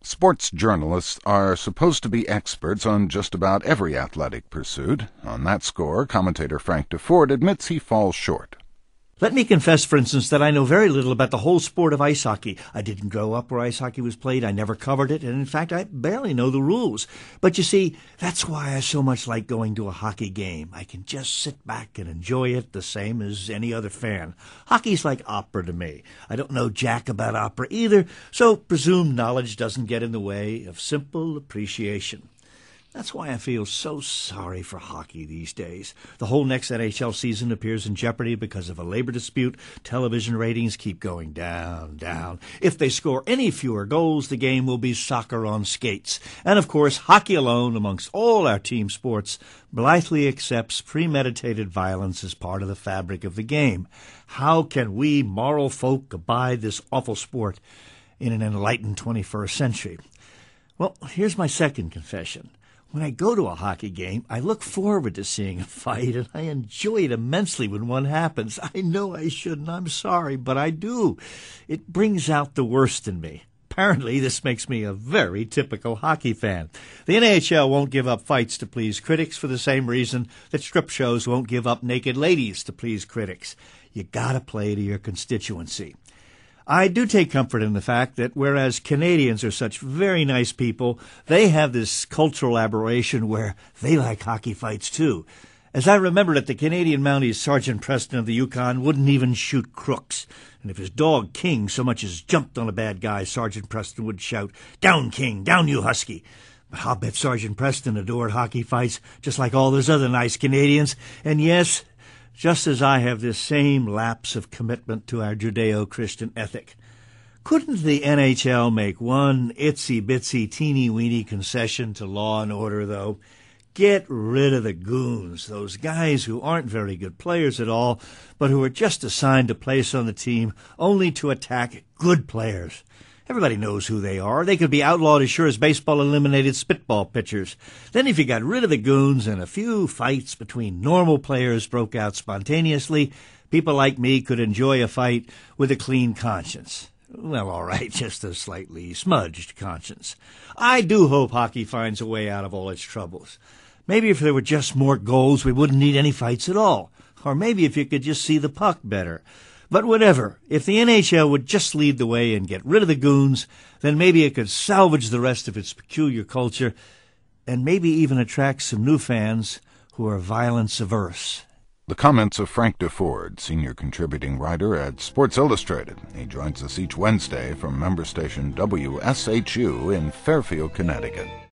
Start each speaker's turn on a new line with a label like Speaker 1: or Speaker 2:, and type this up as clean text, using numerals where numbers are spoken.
Speaker 1: Sports journalists are supposed to be experts on just about every athletic pursuit. On that score, commentator Frank Deford admits he falls short.
Speaker 2: Let me confess, for instance, that I know very little about the whole sport of ice hockey. I didn't grow up where ice hockey was played. I never covered it, and in fact, I barely know the rules. But you see, that's why I so much like going to a hockey game. I can just sit back and enjoy it the same as any other fan. Hockey's like opera to me. I don't know jack about opera either, so presumed knowledge doesn't get in the way of simple appreciation. That's why I feel so sorry for hockey these days. The whole next NHL season appears in jeopardy because of a labor dispute. Television ratings keep going down, down. If they score any fewer goals, the game will be soccer on skates. And of course, hockey alone, amongst all our team sports, blithely accepts premeditated violence as part of the fabric of the game. How can we moral folk abide this awful sport in an enlightened 21st century? Well, here's my second confession. When I go to a hockey game, I look forward to seeing a fight, and I enjoy it immensely when one happens. I know I shouldn't. I'm sorry, but I do. It brings out the worst in me. Apparently, this makes me a very typical hockey fan. The NHL won't give up fights to please critics for the same reason that strip shows won't give up naked ladies to please critics. You gotta play to your constituency. I do take comfort in the fact that whereas Canadians are such very nice people, they have this cultural aberration where they like hockey fights too. As I remembered it, the Canadian Mounties Sergeant Preston of the Yukon wouldn't even shoot crooks. And if his dog King so much as jumped on a bad guy, Sergeant Preston would shout, "Down, King! Down, you husky!" But I'll bet Sergeant Preston adored hockey fights, just like all those other nice Canadians. And yes, just as I have this same lapse of commitment to our Judeo-Christian ethic. Couldn't the NHL make one itsy-bitsy teeny-weeny concession to law and order, though? Get rid of the goons, those guys who aren't very good players at all, but who are just assigned a place on the team only to attack good players. Everybody knows who they are. They could be outlawed as sure as baseball eliminated spitball pitchers. Then if you got rid of the goons and a few fights between normal players broke out spontaneously, people like me could enjoy a fight with a clean conscience. Well, all right, just a slightly smudged conscience. I do hope hockey finds a way out of all its troubles. Maybe if there were just more goals, we wouldn't need any fights at all. Or maybe if you could just see the puck better. But whatever, if the NHL would just lead the way and get rid of the goons, then maybe it could salvage the rest of its peculiar culture and maybe even attract some new fans who are violence-averse.
Speaker 1: The comments of Frank Deford, senior contributing writer at Sports Illustrated. He joins us each Wednesday from member station WSHU in Fairfield, Connecticut.